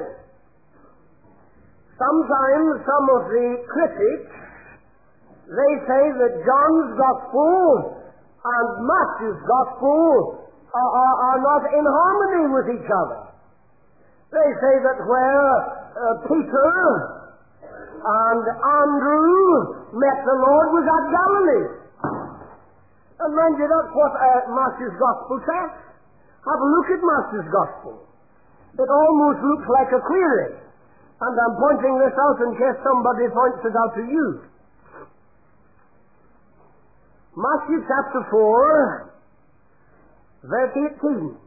sometimes some of the critics, they say that John's Gospel and Matthew's Gospel are, are, are not in harmony with each other. They say that where uh, Peter and Andrew met the Lord was at Galilee. And mind you, that's what uh, Matthew's Gospel says. Have a look at Matthew's Gospel. It almost looks like a query. And I'm pointing this out in case somebody points it out to you. Matthew chapter four, verse eighteen.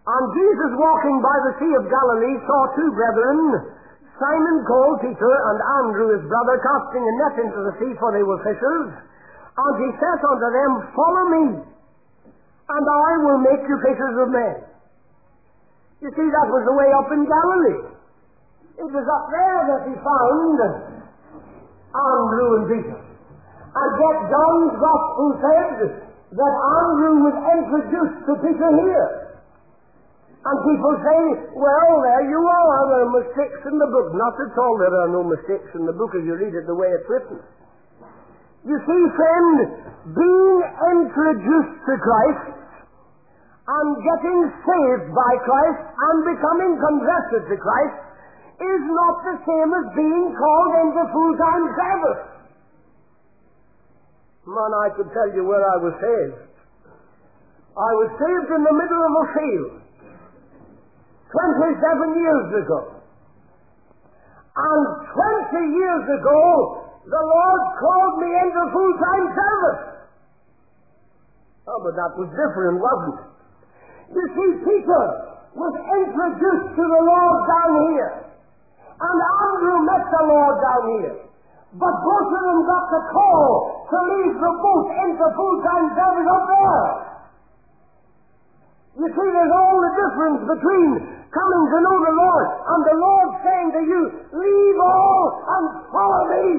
And Jesus, walking by the Sea of Galilee, saw two brethren, Simon called Peter, and Andrew his brother, casting a net into the sea, for they were fishers. And he saith unto them, Follow me, and I will make you fishers of men. You see, that was the way up in Galilee. It was up there that he found Andrew and Peter. And yet John's Gospel said that Andrew was introduced to Peter here. And people say, well, there you are, there are mistakes in the book. Not at all, there are no mistakes in the book if you read it the way it's written. You see, friend, being introduced to Christ and getting saved by Christ and becoming converted to Christ is not the same as being called into full-time service. Man, I could tell you where I was saved. I was saved in the middle of a field twenty-seven years ago. And twenty years ago, the Lord called me into full-time service. Oh, but that was different, wasn't it? You see, Peter was introduced to the Lord down here, and Andrew met the Lord down here. But both of them got the call to leave the boat into full-time service up there. You see, there's all the difference between coming to know the Lord and the Lord saying to you, leave all and follow me.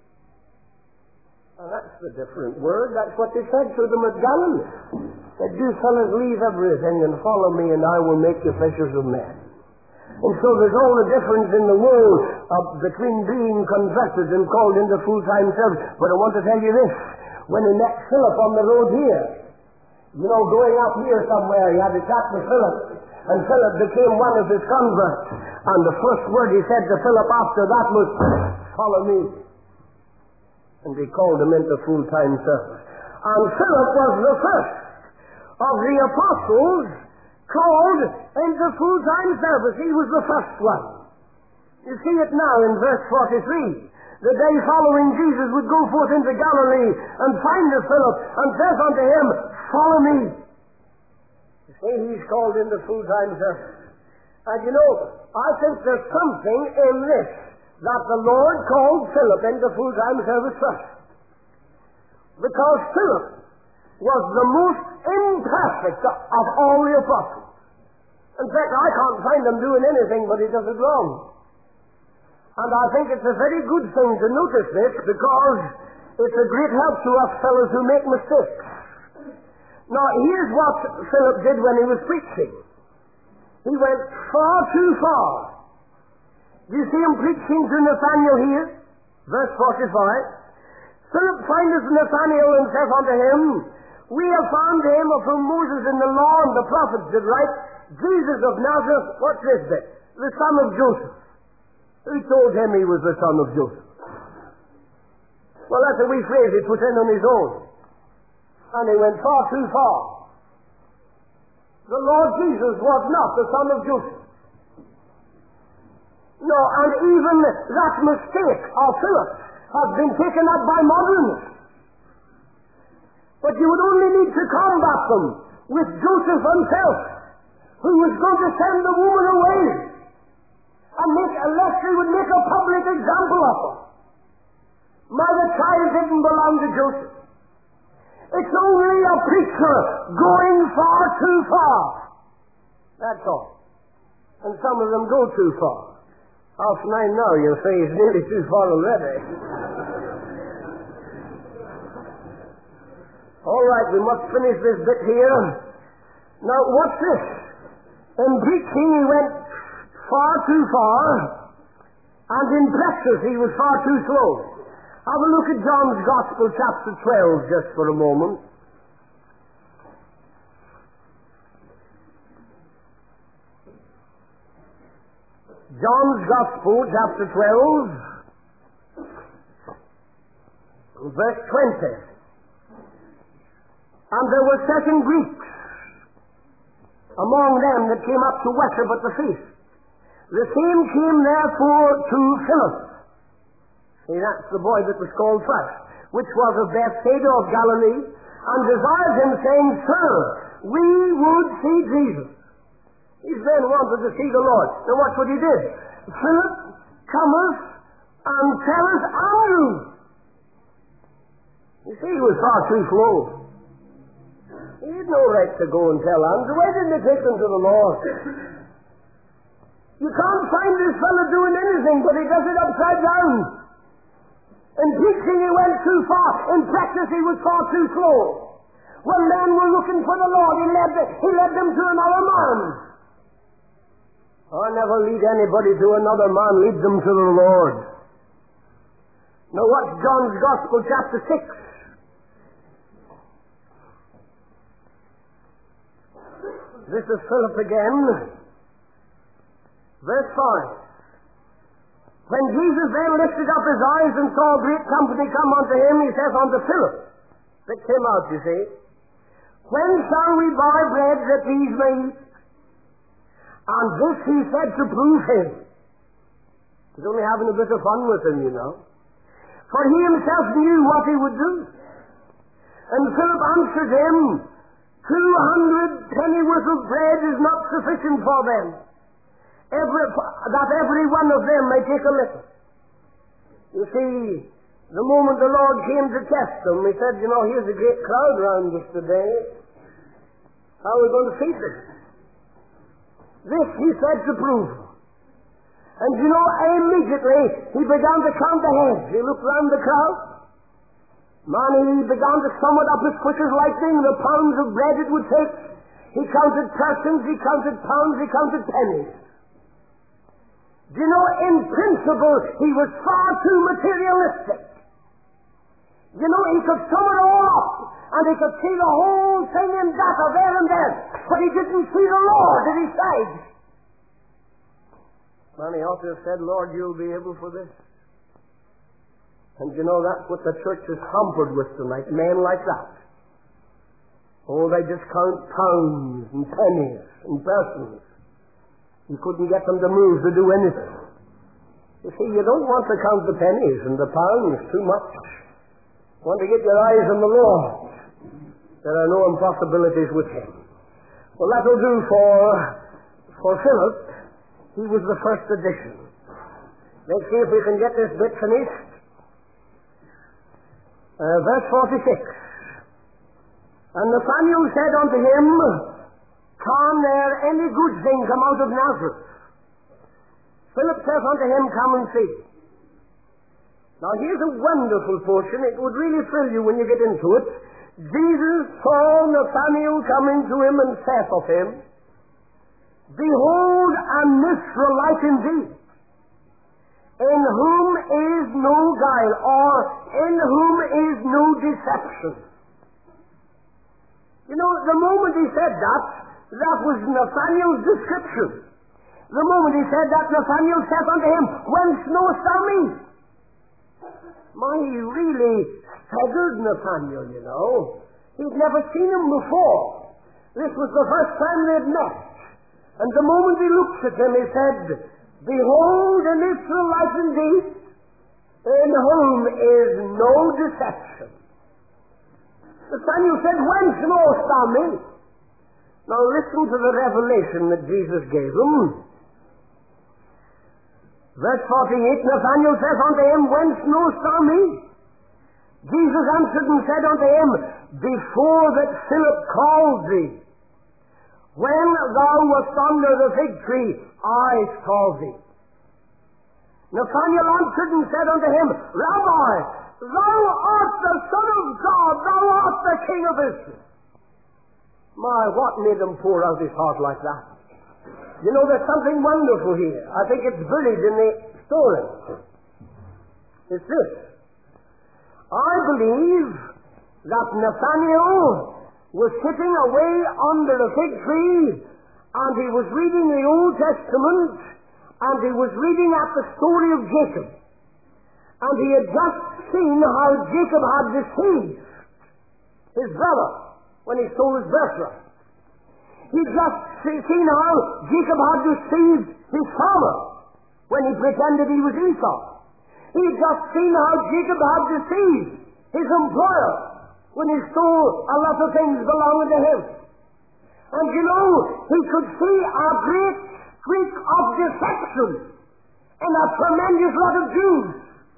Well, that's the different word. That's what they said to them at Galilee. That you fellas leave everything and follow me, and I will make you fishers of men. And so there's all the difference in the world uh, between being converted and called into full-time service. But I want to tell you this. When he met Philip on the road here, you know, going up here somewhere, he had a chat with Philip. And Philip became one of his converts. And the first word he said to Philip after that was, follow me. And he called him into full-time service. And Philip was the first of the apostles called into full-time service. He was the first one. You see it now in verse forty-three. The day following, Jesus would go forth into Galilee and find Philip and says unto him, follow me. You see, he's called into full-time service. And you know, I think there's something in this, that the Lord called Philip into full-time service first. Because Philip was the most imperfect of all the apostles. In fact, I can't find him doing anything but he does it wrong. And I think it's a very good thing to notice this, because it's a great help to us fellows who make mistakes. Now, here's what Philip did when he was preaching. He went far too far. Do you see him preaching to Nathanael here? Verse forty-five. Philip findeth Nathanael and saith unto him, we have found him of whom Moses in the law and the prophets did write, Jesus of Nazareth, what's this bit? The son of Joseph. Who told him he was the son of Joseph? Well, that's a wee phrase he put in on his own. And he went far too far. The Lord Jesus was not the son of Joseph. No, and even that mistake of Philip has been taken up by modernists. But you would only need to combat them with Joseph himself, who was going to send the woman away, and make, unless he would make a public example of her. My, the child didn't belong to Joseph. It's only a preacher going far too far. That's all. And some of them go too far. Half nine now, you'll say he's nearly too far already. All right, we must finish this bit here. Now, what's this? In preaching, he went far too far, and in practice, he was far too slow. Have a look at John's Gospel, chapter twelve, just for a moment. John's Gospel, chapter twelve, verse twenty. And there were certain Greeks among them that came up to worship at the feast. The same came therefore to Philip. See, that's the boy that was called first, which was of Bethsaida of Galilee, and desired him, saying, Sir, we would see Jesus. These men wanted to see the Lord. Now watch what he did. Philip cometh and telleth Andrew. You see, he was far too slow. He had no right to go and tell Andrew. Why didn't he take them to the Lord? You can't find this fellow doing anything, but he does it upside down. In preaching he went too far. In practice he was far too slow. When men were looking for the Lord, he led, the, he led them to another man. I never lead anybody to another man, lead them to the Lord. Now watch John's Gospel, chapter six. This is Philip again. Verse five. When Jesus then lifted up his eyes and saw a great company come unto him, he says unto Philip, picked him out, you see, when shall we buy bread that these may eat? And this he said to prove him. He's only having a bit of fun with him, you know. For he himself knew what he would do. And Philip answered him, Two hundred pennyworth of bread is not sufficient for them, every, that every one of them may take a little. You see, the moment the Lord came to test them, he said, you know, here's a great crowd round us today. How are we going to feed them? This he said to prove. And you know, immediately he began to count the heads. He looked round the crowd. Man, he began to sum it up as quick as lightning, the pounds of bread it would take. He counted persons, he counted pounds, he counted pennies. Do you know, in principle, he was far too materialistic. You know, he could sum it all up, and he could see the whole thing in data there and then, but he didn't see the Lord at his side. Man, he ought to have said, Lord, you'll be able for this. And you know, that's what the church is hampered with tonight, men like that. Oh, they just count pounds and pennies and persons. You couldn't get them to move to do anything. You see, you don't want to count the pennies and the pounds too much. You want to get your eyes on the Lord. There are no impossibilities with him. Well, that'll do for, for Philip. He was the first edition. Let's see if we can get this bit finished. Uh, verse forty-six. And Nathanael said unto him, Can there any good thing come out of Nazareth? Philip says unto him, Come and see. Now here's a wonderful portion. It would really thrill you when you get into it. Jesus saw Nathanael coming to him and saith of him, Behold, an Israelite indeed, in whom is no guile, or in whom is no deception. You know, the moment he said that, that was Nathanael's description. The moment he said that, Nathanael said unto him, Whence knowest thou me? My, he really staggered Nathanael, you know. He'd never seen him before. This was the first time they'd met. And the moment he looked at him, he said, Behold, an Israelite indeed, in whom is no deception. Nathanael said, Whence knowest thou me? Now listen to the revelation that Jesus gave him. Verse forty-eight, Nathanael says unto him, Whence knowest thou me? Jesus answered and said unto him, Before that Philip called thee, when thou wast under the fig tree, I saw thee. Nathanael answered and said unto him, Rabbi, thou art the Son of God, thou art the King of Israel. My, what made him pour out his heart like that? You know, there's something wonderful here. I think it's buried in the story. It's this. I believe that Nathanael was sitting away under a fig tree, and he was reading the Old Testament, and he was reading at the story of Jacob. And he had just seen how Jacob had deceived his brother when he stole his birthright. He'd just seen how Jacob had deceived his father when he pretended he was Esau. He'd just seen how Jacob had deceived his employer when he stole a lot of things belonging to him. And you know, he could see a great streak of deception in a tremendous lot of Jews.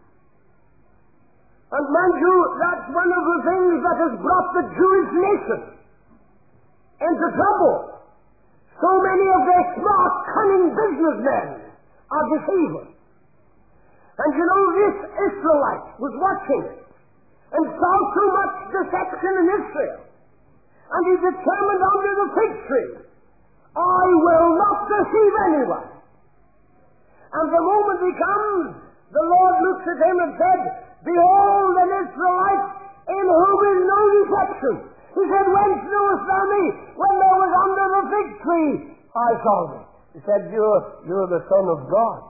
And mind you, that's one of the things that has brought the Jewish nation into trouble. So many of their smart, cunning businessmen are deceivers. And you know, this Israelite was watching it and saw too much deception in Israel. And he determined under the fig tree, I will not deceive anyone. And the moment he comes, the Lord looks at him and said, behold an Israelite in whom is no deception. He said, whence knewest thou me? When thou was under the fig tree, I saw thee. He said, you're, you're the Son of God.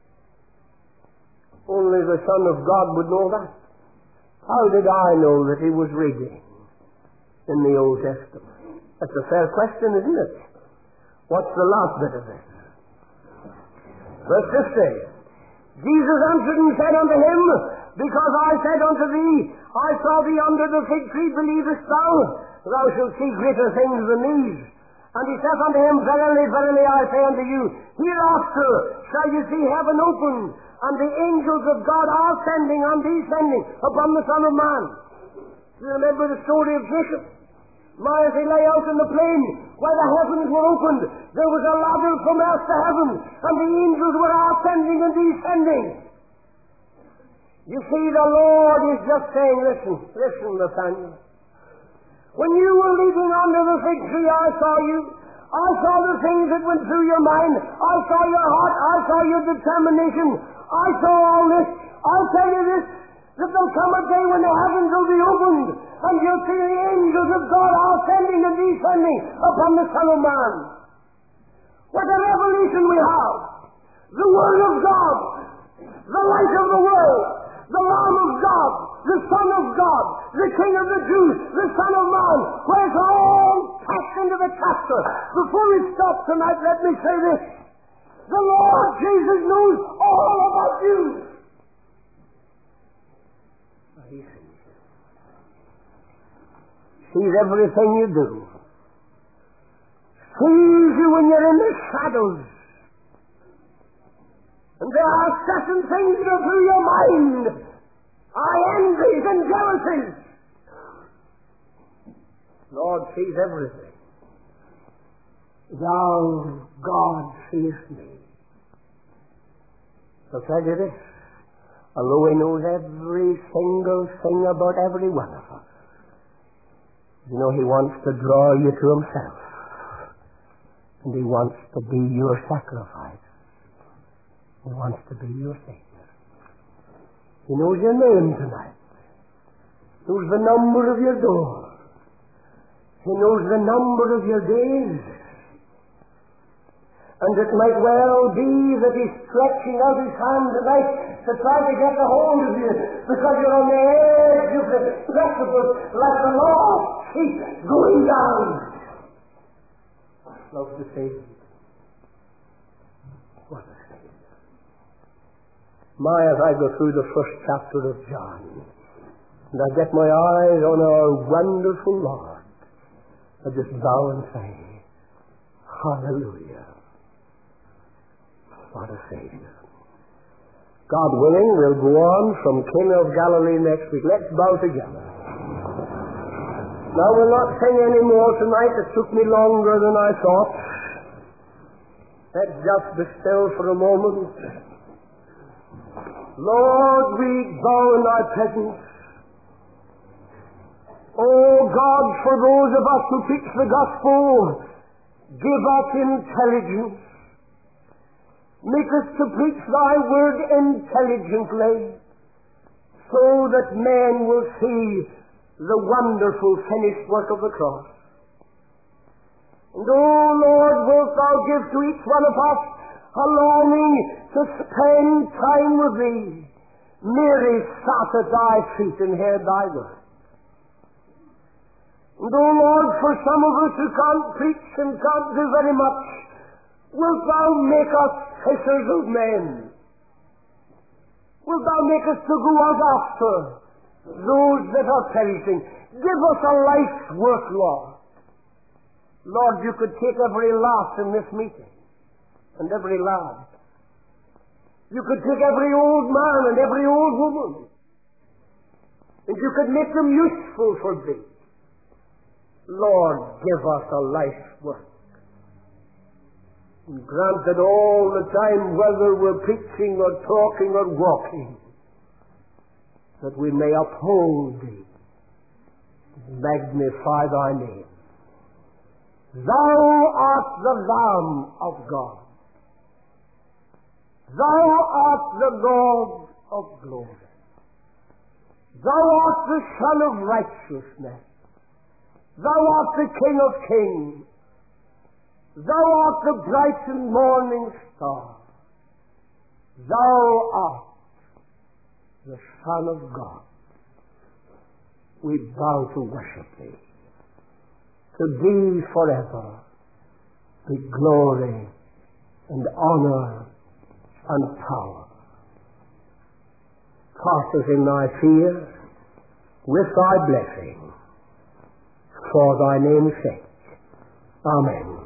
Only the Son of God would know that. How did I know that he was reading in the Old Testament? That's a fair question, isn't it? What's the last bit of this? Verse fifty. Jesus answered and said unto him, because I said unto thee, I saw thee under the fig tree, believest thou? Thou shalt see greater things than these. And he saith unto him, verily, verily, I say unto you, hereafter shall you see heaven open, and the angels of God are ascending and descending upon the Son of Man. You remember the story of Jacob? My, as he lay out in the plain, while the heavens were opened, there was a ladder from earth to heaven, and the angels were ascending and descending. You see, the Lord is just saying, listen, listen, Nathaniel. When you were leaping under the fig tree, I saw you. I saw the things that went through your mind. I saw your heart. I saw your determination. I saw all this. I'll tell you this, that there'll come a day when the heavens will be opened, and you'll see the angels of God ascending and descending upon the Son of Man. What a revelation we have! The Word of God, the light of the world, the Lamb of God, the Son of God, the King of the Jews, the Son of Man, where it's all packed into the chapter. Before we stop tonight, let me say this. The Lord Jesus knows all about you. He sees you. Sees everything you do. Sees you when you're in the shadows. And there are certain things that are through your mind. Are envies and jealousies. Lord sees everything. Thou, God, seest me. I'll tell you this. Although he knows every single thing about every one of us, you know, he wants to draw you to himself. And he wants to be your sacrifice. He wants to be your Savior. He knows your name tonight. He knows the number of your door. He knows the number of your days. And it might well be that he's stretching out his hand tonight to try to get a hold of you, because you're on the edge of the precipice like the lost sheep going down. Love the Savior. What a Savior. My, as I go through the first chapter of John, and I get my eyes on our wonderful Lord, I just bow and say, hallelujah. What a Savior. God willing, we'll go on from Cana of Galilee next week. Let's bow together. Now, we'll not sing any more tonight. It took me longer than I thought. Let's just be still for a moment. Lord, we bow in thy presence. Oh God, for those of us who preach the gospel, give us intelligence. Make us to preach thy word intelligently, so that men will see the wonderful finished work of the cross. And oh Lord, wilt thou give to each one of us a longing to spend time with thee. Mary sat at thy feet and heard thy word. And oh Lord, for some of us who can't preach and can't do very much, wilt thou make us fishers of men? Wilt thou make us to go out after those that are perishing? Give us a life worth, Lord. Lord, you could take every lass in this meeting and every lad. You could take every old man and every old woman, and you could make them useful for thee. Lord, give us a life's work. And grant that all the time, whether we're preaching or talking or walking, that we may uphold thee, magnify thy name. Thou art the Lamb of God. Thou art the Lord of glory. Thou art the Son of righteousness. Thou art the King of kings. Thou art the bright and morning star. Thou art the Son of God. We bow to worship thee. To thee forever be glory and honor and power. Pass us in thy fear with thy blessing, for thy name's sake. Amen.